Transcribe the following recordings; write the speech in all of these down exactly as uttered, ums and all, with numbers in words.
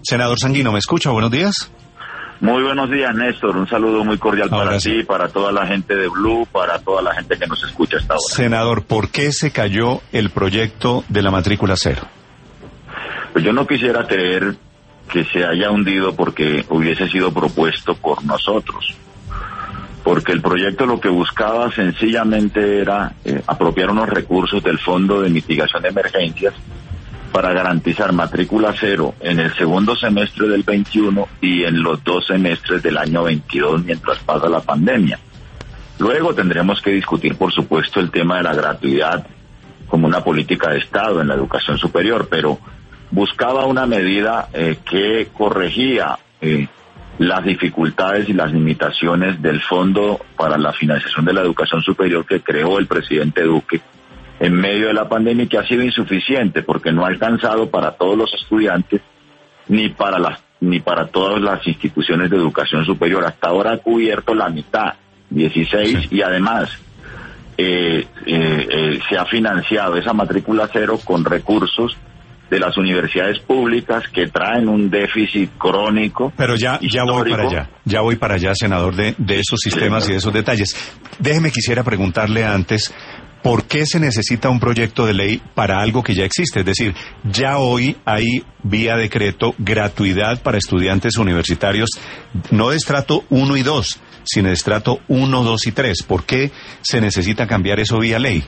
Senador Sanguino, ¿me escucha? Buenos días. Muy buenos días, Néstor. Un saludo muy cordial Ahora para sí. ti, para toda la gente de Blue, para toda la gente que nos escucha hasta ahora. Senador, ¿por qué se cayó el proyecto de la matrícula cero? Pues yo no quisiera creer que se haya hundido porque hubiese sido propuesto por nosotros. Porque el proyecto lo que buscaba sencillamente era eh, apropiar unos recursos del Fondo de Mitigación de Emergencias para garantizar matrícula cero en el segundo semestre del veintiuno y en los dos semestres del año veintidós mientras pasa la pandemia. Luego tendremos que discutir, por supuesto, el tema de la gratuidad como una política de Estado en la educación superior, pero buscaba una medida eh, que corregía eh, las dificultades y las limitaciones del Fondo para la Financiación de la Educación Superior que creó el presidente Duque en medio de la pandemia, que ha sido insuficiente porque no ha alcanzado para todos los estudiantes ni para las ni para todas las instituciones de educación superior. Hasta ahora ha cubierto la mitad, dieciséis, sí. Y además eh, eh, eh, se ha financiado esa matrícula cero con recursos de las universidades públicas que traen un déficit crónico. Pero ya ya voy para allá, ya voy para allá, senador, de, de esos sistemas, sí, y de esos detalles. Déjeme, quisiera preguntarle antes, ¿por qué se necesita un proyecto de ley para algo que ya existe? Es decir, ya hoy hay vía decreto gratuidad para estudiantes universitarios, no de estrato uno y dos, sino de estrato uno, dos y tres. ¿Por qué se necesita cambiar eso vía ley?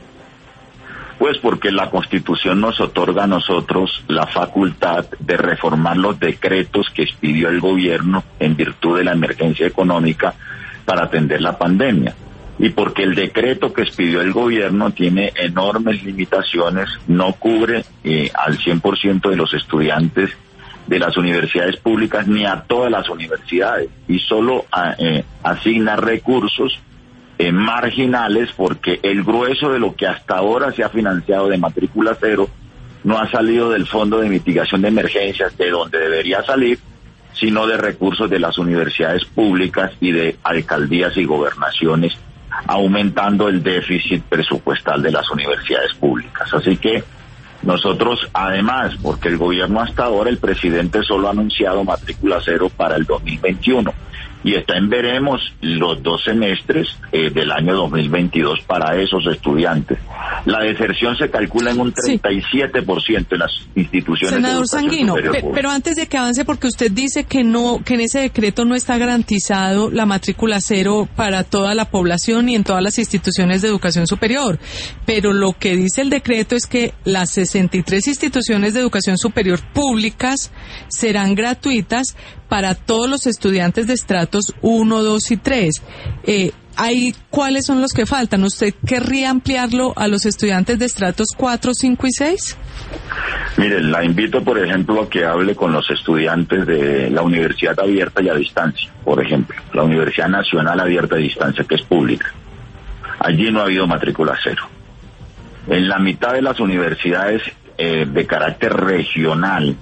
Pues porque la Constitución nos otorga a nosotros la facultad de reformar los decretos que expidió el gobierno en virtud de la emergencia económica para atender la pandemia. Y porque el decreto que expidió el gobierno tiene enormes limitaciones, no cubre eh, al cien por ciento de los estudiantes de las universidades públicas ni a todas las universidades, y solo a, eh, asigna recursos eh, marginales, porque el grueso de lo que hasta ahora se ha financiado de matrícula cero no ha salido del Fondo de Mitigación de Emergencias, de donde debería salir, sino de recursos de las universidades públicas y de alcaldías y gobernaciones, aumentando el déficit presupuestal de las universidades públicas. Así que nosotros, además, porque el gobierno hasta ahora, el presidente solo ha anunciado matrícula cero para el dos mil veintiuno y está en veremos los dos semestres eh, del año dos mil veintidós para esos estudiantes. La deserción se calcula en un treinta y siete por ciento en las instituciones. Senador de educación Sanguino, superior pe- pero antes de que avance, porque usted dice que no, que en ese decreto no está garantizado la matrícula cero para toda la población y en todas las instituciones de educación superior, pero lo que dice el decreto es que las sesenta y tres instituciones de educación superior públicas serán gratuitas para todos los estudiantes de estratos uno, dos y tres. Eh, ¿Hay cuáles son los que faltan? ¿Usted querría ampliarlo a los estudiantes de estratos cuatro, cinco y seis? Mire, la invito, por ejemplo, a que hable con los estudiantes de la Universidad Abierta y a Distancia, por ejemplo, la Universidad Nacional Abierta y a Distancia, que es pública. Allí no ha habido matrícula cero. En la mitad de las universidades eh, de carácter regional,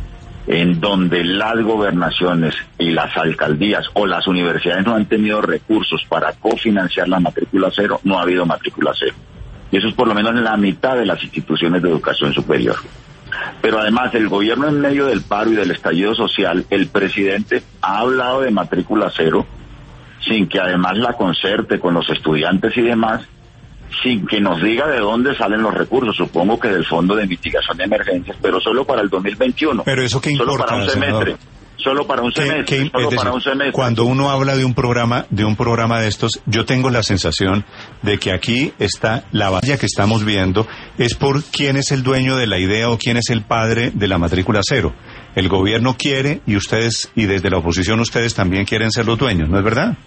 en donde las gobernaciones y las alcaldías o las universidades no han tenido recursos para cofinanciar la matrícula cero, no ha habido matrícula cero. Y eso es por lo menos en la mitad de las instituciones de educación superior. Pero además, el gobierno, en medio del paro y del estallido social, el presidente ha hablado de matrícula cero sin que además la concerte con los estudiantes y demás, sin que nos diga de dónde salen los recursos, supongo que del Fondo de Mitigación de Emergencias, pero solo para el dos mil veintiuno. Pero eso qué importa, solo para un semestre. Senador. Solo para un ¿Qué, semestre, qué, solo es decir, para un semestre. Cuando uno habla de un programa, de un programa de estos, yo tengo la sensación de que aquí está la valla que estamos viendo, es por quién es el dueño de la idea o quién es el padre de la matrícula cero. El gobierno quiere y ustedes, y desde la oposición ustedes también quieren ser los dueños, ¿no es verdad?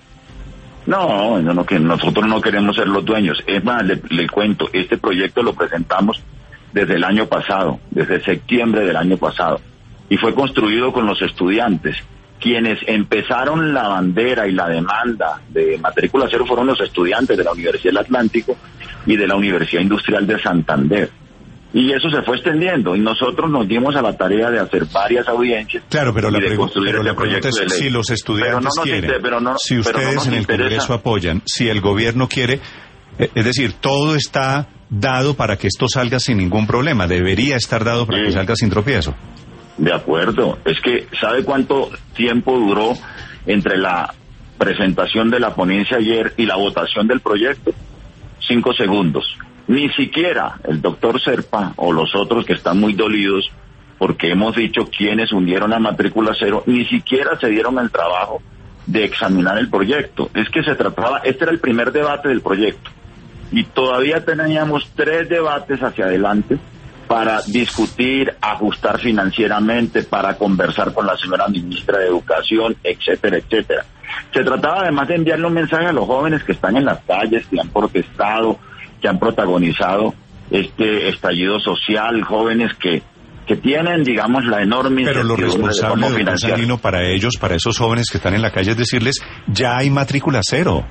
No, no, no, que nosotros no queremos ser los dueños. Es más, le, le cuento, este proyecto lo presentamos desde el año pasado, desde septiembre del año pasado, y fue construido con los estudiantes. Quienes empezaron la bandera y la demanda de matrícula cero fueron los estudiantes de la Universidad del Atlántico y de la Universidad Industrial de Santander. Y eso se fue extendiendo, y nosotros nos dimos a la tarea de hacer varias audiencias. Claro, pero la, y de pregu construir pero este la pregunta es de ley. si los estudiantes pero no nos quieren, inter, pero no, si ustedes no en el interesa. Congreso apoyan, si el gobierno quiere, eh, es decir, todo está dado para que esto salga sin ningún problema, debería estar dado para sí. que salga sin tropiezo. De acuerdo. Es que, ¿sabe cuánto tiempo duró entre la presentación de la ponencia ayer y la votación del proyecto? Cinco segundos. Ni siquiera el doctor Serpa o los otros que están muy dolidos porque hemos dicho quienes hundieron la matrícula cero, ni siquiera se dieron el trabajo de examinar el proyecto. Es que se trataba, este era el primer debate del proyecto y todavía teníamos tres debates hacia adelante para discutir, ajustar financieramente, para conversar con la señora ministra de Educación, etcétera, etcétera. Se trataba además de enviarle un mensaje a los jóvenes que están en las calles, que han protestado, que han protagonizado este estallido social, jóvenes que que tienen, digamos, la enorme Pero lo responsable, doctor Sanguino, para ellos, para esos jóvenes que están en la calle, es decirles, ya hay matrícula cero.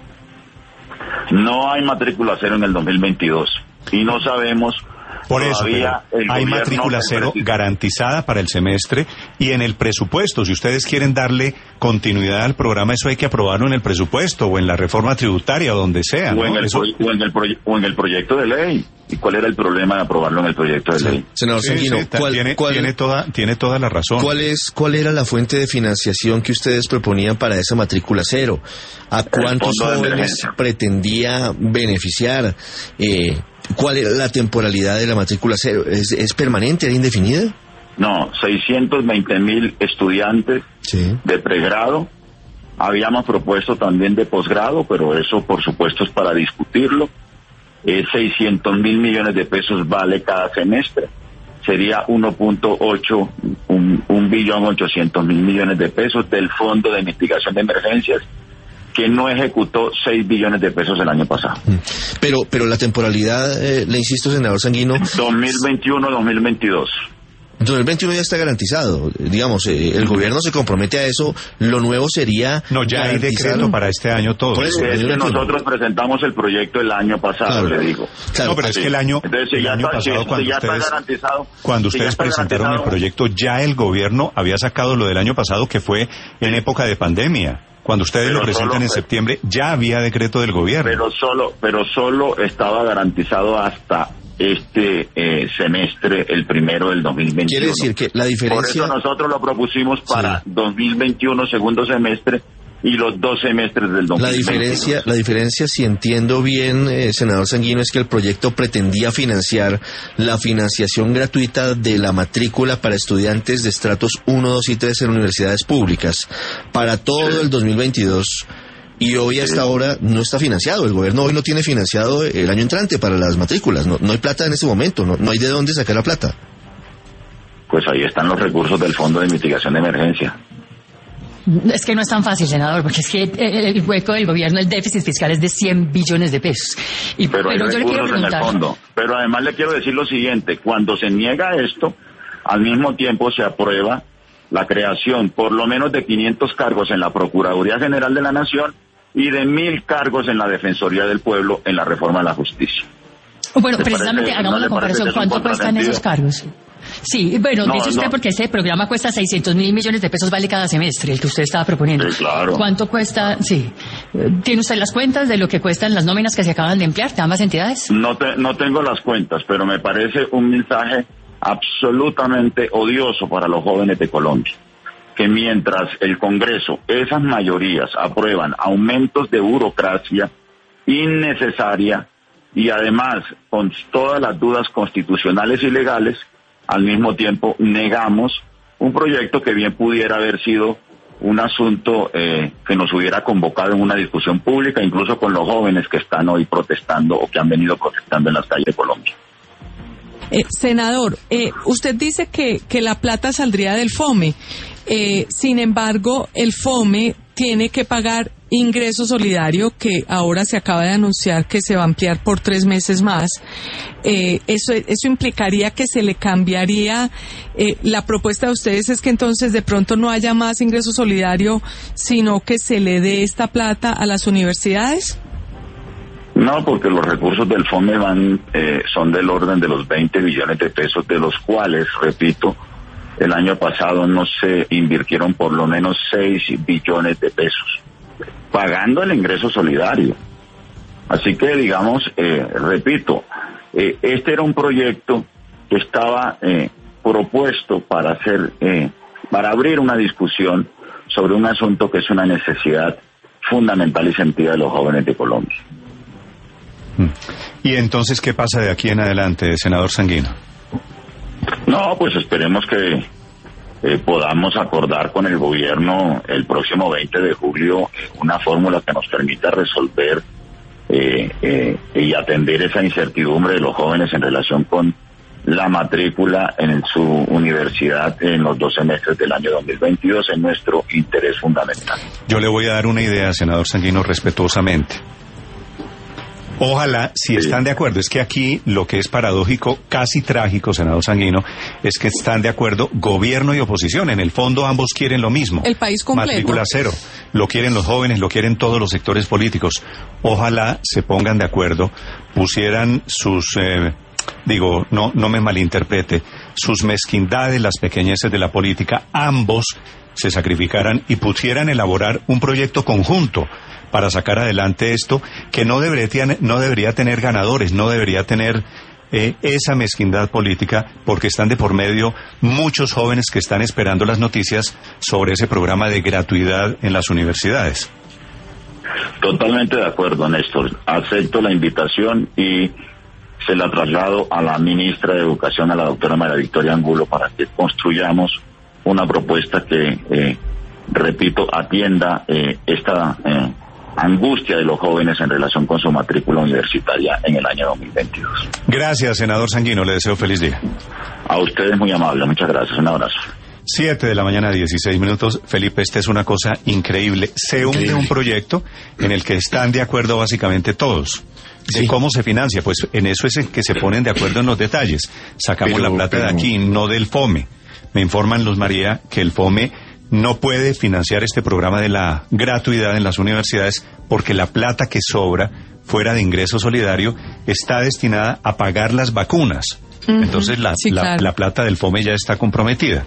No hay matrícula cero en el dos mil veintidós y no sabemos. Por eso, hay matrícula cero garantizada para el semestre y en el presupuesto, si ustedes quieren darle continuidad al programa, eso hay que aprobarlo en el presupuesto o en la reforma tributaria o donde sea. O, ¿no? en, el eso... o, en, el o en el proyecto de ley. ¿Y cuál era el problema de aprobarlo en el proyecto de sí. ley? Senador sí, Sanguino, sí, ¿cuál, tiene, cuál, tiene, toda, tiene toda la razón. ¿cuál, es, ¿Cuál era la fuente de financiación que ustedes proponían para esa matrícula cero? ¿A cuántos jóvenes pretendía beneficiar? Eh, ¿Cuál era la temporalidad de la matrícula cero? ¿Es, es permanente, era indefinida? No, seiscientos veinte mil estudiantes sí. de pregrado. Habíamos propuesto también de posgrado, pero eso por supuesto es para discutirlo. Eh, seiscientos mil millones de pesos vale cada semestre. Sería uno punto ocho, un, un billón ochocientos mil millones de pesos del Fondo de Mitigación de Emergencias, que no ejecutó seis billones de pesos el año pasado. Pero pero la temporalidad, eh, le insisto, senador Sanguino... dos mil veintiuno a dos mil veintidós. dos mil veintiuno ya está garantizado. Digamos, eh, el gobierno se compromete a eso. Lo nuevo sería... No, ya hay decreto para este año todo. Por eso, es que nosotros presentamos el proyecto el año pasado, claro, le digo. Claro, no, pero sí. es que el año, Entonces, el ya año está, pasado, si cuando ya ustedes, está garantizado, cuando si ustedes está presentaron el proyecto, ya el gobierno había sacado lo del año pasado, que fue en época de pandemia. Cuando ustedes pero lo presentan solo, en septiembre, ya había decreto del gobierno. Pero solo, pero solo estaba garantizado hasta este eh, semestre, el primero del dos mil veintiuno. Quiere decir que la diferencia... Por eso nosotros lo propusimos para sí. dos mil veintiuno, segundo semestre, y los dos semestres del dos mil veintidós. La diferencia, la diferencia, si entiendo bien, eh, senador Sanguino, es que el proyecto pretendía financiar la financiación gratuita de la matrícula para estudiantes de estratos uno, dos y tres en universidades públicas para todo sí. el dos mil veintidós. Y hoy hasta sí. ahora no está financiado. El gobierno hoy no tiene financiado el año entrante para las matrículas. No, no hay plata en este momento. No, no hay de dónde sacar la plata. Pues ahí están los recursos del Fondo de Mitigación de Emergencia. Es que no es tan fácil, senador, porque es que el hueco del gobierno, el déficit fiscal es de cien billones de pesos. Y, pero, pero hay yo recursos le quiero preguntar... en el fondo. Pero además le quiero decir lo siguiente. Cuando se niega esto, al mismo tiempo se aprueba la creación por lo menos de quinientos cargos en la Procuraduría General de la Nación y de mil cargos en la Defensoría del Pueblo en la reforma de la justicia. Bueno, precisamente parece, hagamos ¿no la comparación. ¿Cuánto cuestan esos cargos? Sí, bueno, no, dice usted no. porque ese programa cuesta seiscientos mil millones de pesos, vale cada semestre, el que usted estaba proponiendo. Sí, claro. ¿Cuánto cuesta? Sí. ¿Tiene usted las cuentas de lo que cuestan las nóminas que se acaban de emplear de ambas entidades? No, te, no tengo las cuentas, pero me parece un mensaje absolutamente odioso para los jóvenes de Colombia. Que mientras el Congreso, esas mayorías aprueban aumentos de burocracia innecesaria y además con todas las dudas constitucionales y legales, al mismo tiempo negamos un proyecto que bien pudiera haber sido un asunto eh, que nos hubiera convocado en una discusión pública, incluso con los jóvenes que están hoy protestando o que han venido protestando en las calles de Colombia. Eh, senador, eh, usted dice que, que la plata saldría del FOME. Eh, sin embargo, el FOME tiene que pagar ingreso solidario, que ahora se acaba de anunciar que se va a ampliar por tres meses más. Eh, eso, eso implicaría que se le cambiaría. Eh, la propuesta de ustedes es que entonces de pronto no haya más ingreso solidario, sino que se le dé esta plata a las universidades. No, porque los recursos del FOME van, eh, son del orden de los veinte billones de pesos, de los cuales, repito, el año pasado no se invirtieron por lo menos seis billones de pesos, pagando el ingreso solidario. Así que, digamos, eh, repito, eh, este era un proyecto que estaba eh, propuesto para hacer, eh, para abrir una discusión sobre un asunto que es una necesidad fundamental y sentida de los jóvenes de Colombia. ¿Y entonces qué pasa de aquí en adelante, senador Sanguino? No, pues esperemos que eh, podamos acordar con el gobierno el próximo veinte de julio una fórmula que nos permita resolver eh, eh, y atender esa incertidumbre de los jóvenes en relación con la matrícula en su universidad en los dos semestres del año dos mil veintidós, es nuestro interés fundamental. Yo le voy a dar una idea, senador Sanguino, respetuosamente. Ojalá, si sí. están de acuerdo, es que aquí lo que es paradójico, casi trágico, senador Sanguino, es que están de acuerdo gobierno y oposición. En el fondo ambos quieren lo mismo. El país completo. Matrícula cero. Lo quieren los jóvenes, lo quieren todos los sectores políticos. Ojalá se pongan de acuerdo, pusieran sus, eh, digo, no, no me malinterprete, sus mezquindades, las pequeñeces de la política, ambos se sacrificaran y pudieran elaborar un proyecto conjunto para sacar adelante esto, que no debería, no debería tener ganadores, no debería tener eh, esa mezquindad política, porque están de por medio muchos jóvenes que están esperando las noticias sobre ese programa de gratuidad en las universidades. Totalmente de acuerdo, Néstor. Acepto la invitación y se la traslado a la ministra de Educación, a la doctora María Victoria Angulo, para que construyamos una propuesta que, eh, repito, atienda eh, esta eh, angustia de los jóvenes en relación con su matrícula universitaria en el año dos mil veintidós. Gracias, senador Sanguino, le deseo feliz día. A ustedes muy amable, muchas gracias, un abrazo. Siete de la mañana, dieciséis minutos. Felipe, esta es una cosa increíble. Se une un proyecto en el que están de acuerdo básicamente todos. ¿De sí. cómo se financia? Pues en eso es en que se ponen de acuerdo en los detalles. Sacamos pero, la plata pero... de aquí, no del FOME. Me informan, Luz María, que el FOME no puede financiar este programa de la gratuidad en las universidades porque la plata que sobra fuera de ingreso solidario está destinada a pagar las vacunas. Uh-huh. Entonces la, sí, la, claro. la plata del FOME ya está comprometida.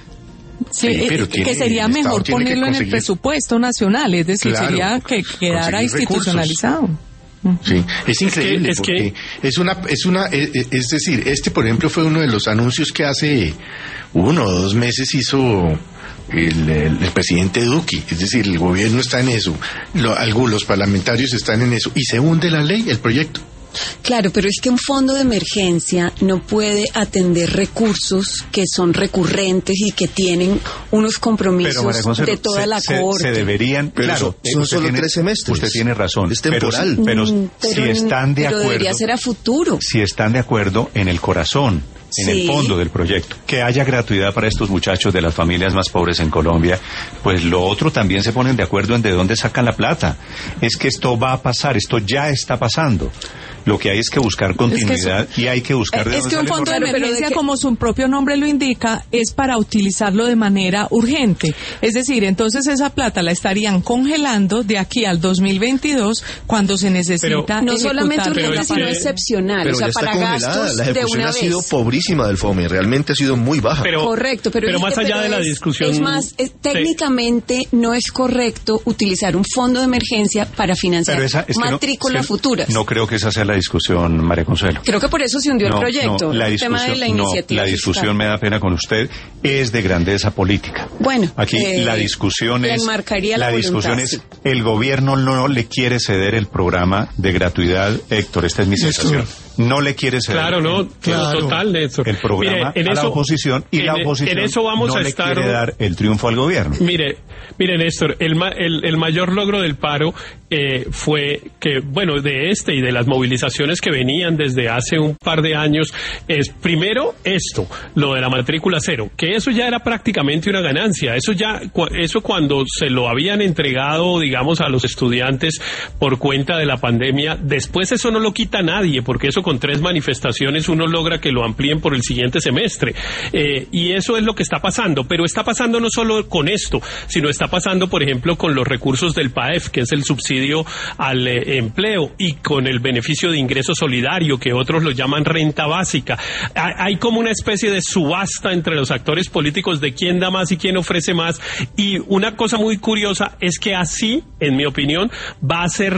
Sí, eh, pero tiene, que sería mejor ponerlo en el presupuesto nacional, es decir, claro, sería que quedara institucionalizado. Recursos. Sí, es increíble es que, es porque que... es una, es una, es, es decir, este por ejemplo fue uno de los anuncios que hace uno o dos meses hizo el, el, el presidente Duque, es decir, el gobierno está en eso, lo, algunos los parlamentarios están en eso y se hunde la ley, el proyecto. Claro, pero es que un fondo de emergencia no puede atender recursos que son recurrentes y que tienen unos compromisos Consuelo, de toda se, la se, corte. Se deberían, pero claro, son solo tiene, tres semestres. Usted tiene razón. Es temporal. Pero, pero, pero si están de pero acuerdo, debería ser a futuro. Si están de acuerdo en el corazón, en sí. el fondo del proyecto, que haya gratuidad para estos muchachos de las familias más pobres en Colombia, pues lo otro también se ponen de acuerdo en de dónde sacan la plata. Es que esto va a pasar, esto ya está pasando. Lo que hay es que buscar continuidad es que eso, y hay que buscar... De es que un fondo de emergencia, que... como su propio nombre lo indica, es para utilizarlo de manera urgente. Es decir, entonces esa plata la estarían congelando de aquí al dos mil veintidós cuando se necesita pero, no solamente urgente, sino que... excepcional. Pero o sea, ya está para congelada. gastos la ejecución de una ha sido vez. pobrísima del FOME, realmente ha sido muy baja. Pero, correcto, pero, pero es más que, allá pero de la es, discusión... Es más, es, técnicamente sí. no es correcto utilizar un fondo de emergencia para financiar esa, es matrículas no, es que futuras. No creo que esa sea la discusión, María Consuelo. Creo que por eso se hundió no, el proyecto, no, la el tema de la no, iniciativa. La discusión, fiscal. Me da pena con usted, es de grandeza política. Bueno, aquí eh, la discusión es la, la discusión voluntad, es sí. el gobierno no le quiere ceder el programa de gratuidad, Héctor, esta es mi sensación. No le quiere ceder. Claro, no, claro. Total, Néstor. El programa mire, a eso, la oposición y en, la oposición en eso vamos no a le estar... quiere dar el triunfo al gobierno. Mire, mire Néstor, el, el, el mayor logro del paro eh, fue que, bueno, de este y de las movilizaciones que venían desde hace un par de años, es primero esto, lo de la matrícula cero, que eso ya era prácticamente una ganancia. Eso ya, eso cuando se lo habían entregado, digamos, a los estudiantes por cuenta de la pandemia, después eso no lo quita nadie, porque eso con tres manifestaciones uno logra que lo amplíen por el siguiente semestre. Eh, y eso es lo que está pasando. Pero está pasando no solo con esto, sino está pasando, por ejemplo, con los recursos del P A E F, que es el subsidio al eh, empleo, y con el beneficio de ingreso solidario, que otros lo llaman renta básica. Hay, hay como una especie de subasta entre los actores políticos de quién da más y quién ofrece más. Y una cosa muy curiosa es que así, en mi opinión, va a ser la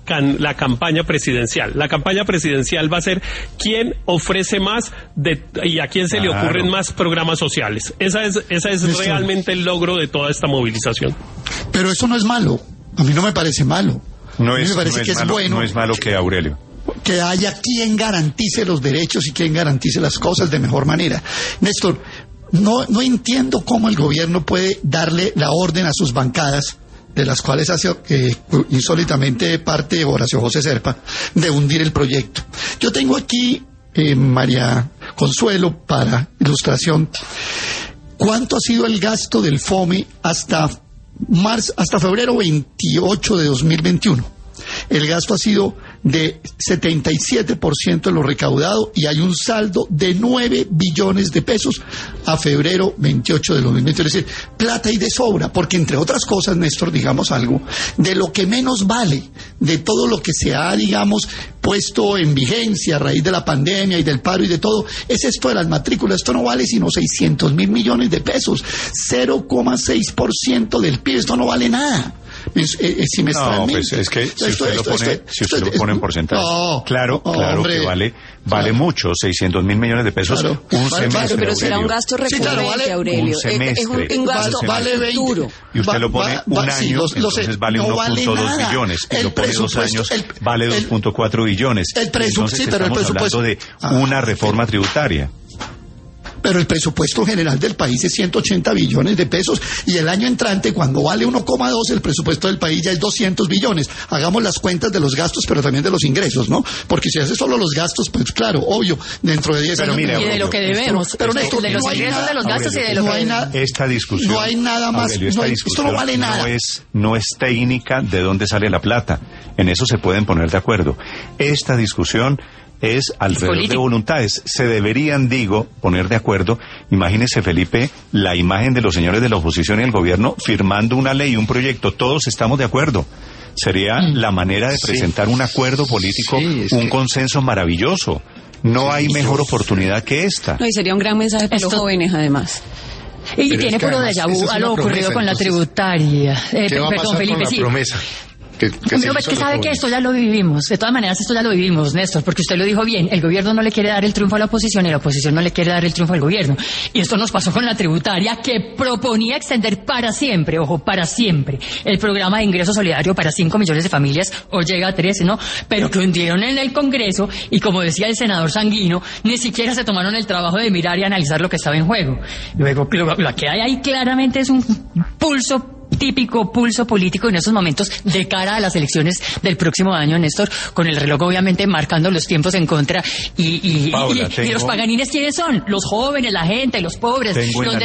can, la campaña presidencial. La campaña presidencial va a ser quién ofrece más de, y a quién se claro. le ocurren más programas sociales. Esa es, esa es Listo. realmente el logro de toda esta movilización. Pero eso no es malo. A mí no me parece malo. No es, a mí me parece no que es, es malo, bueno. No es malo que Aurelio. Que haya quien garantice los derechos y quien garantice las cosas de mejor manera. Néstor, no, no entiendo cómo el gobierno puede darle la orden a sus bancadas, de las cuales hace eh, insólitamente parte Horacio José Serpa, de hundir el proyecto. Yo tengo aquí, eh, María Consuelo, para ilustración, cuánto ha sido el gasto del FOME hasta marzo, hasta febrero veintiocho de dos mil veintiuno. El gasto ha sido de setenta y siete por ciento de lo recaudado y hay un saldo de nueve billones de pesos a febrero veintiocho de dos mil veintiuno. Es decir, plata y de sobra, porque entre otras cosas, Néstor, digamos algo, de lo que menos vale, de todo lo que se ha, digamos, puesto en vigencia a raíz de la pandemia y del paro y de todo, es esto de las matrículas. Esto no vale sino seiscientos mil millones de pesos, cero coma seis por ciento del P I B, esto no vale nada. Es, es, es no, pues es que si usted lo pone, si usted lo pone en porcentaje, no, claro, no, claro hombre, que vale, vale claro. mucho, seiscientos mil millones de pesos, claro. un vale, semestre. Pero será un gasto recurrente, sí, claro, vale, Aurelio. Un semestre. Es, es un, un gasto vale futuro. Y usted lo pone va, va, un año, sí, los, entonces los, vale no uno punto dos vale billones. Y lo pone dos años, el, vale dos punto cuatro billones. El presupuesto, sí, pero el presupuesto de ah, una reforma tributaria. Pero el presupuesto general del país es ciento ochenta billones de pesos y el año entrante, cuando vale uno coma dos, el presupuesto del país ya es doscientos billones. Hagamos las cuentas de los gastos, pero también de los ingresos, ¿no? Porque si hace solo los gastos, pues claro, obvio, dentro de diez años... Mira, y de lo que debemos, esto, pero Néstor, de los no ingresos, nada, de los gastos Aurelio, y de lo no que debemos. Esta discusión... No hay nada más, Aurelio, no hay, esto no vale nada. No es, no es técnica de dónde sale la plata, en eso se pueden poner de acuerdo. Esta discusión... es alrededor Político. de voluntades. Se deberían, digo, poner de acuerdo. Imagínese, Felipe, la imagen de los señores de la oposición y el gobierno firmando una ley, un proyecto. Todos estamos de acuerdo. Sería mm. la manera de presentar sí. un acuerdo político, sí, un que... consenso maravilloso. No hay mejor oportunidad que esta. No, y sería un gran mensaje para Esto... los jóvenes, además. Y Pero tiene puro déjà vu a lo ocurrido con la tributaria. Eh, ¿Qué va a pasar perdón, Felipe, con la sí. promesa? Que, que no, es que sabe que esto ya lo vivimos, de todas maneras esto ya lo vivimos, Néstor, porque usted lo dijo bien, el gobierno no le quiere dar el triunfo a la oposición y la oposición no le quiere dar el triunfo al gobierno, y esto nos pasó con la tributaria, que proponía extender para siempre, ojo, para siempre, el programa de ingreso solidario para cinco millones de familias, o llega a trece, ¿no? Pero que hundieron en el Congreso, y como decía el senador Sanguino, ni siquiera se tomaron el trabajo de mirar y analizar lo que estaba en juego. Luego, lo, lo que hay ahí claramente es un pulso típico pulso político en esos momentos de cara a las elecciones del próximo año, Néstor, con el reloj obviamente marcando los tiempos en contra y, y, Paula, y, tengo... y los paganines, ¿quiénes son? Los jóvenes, la gente, los pobres, donde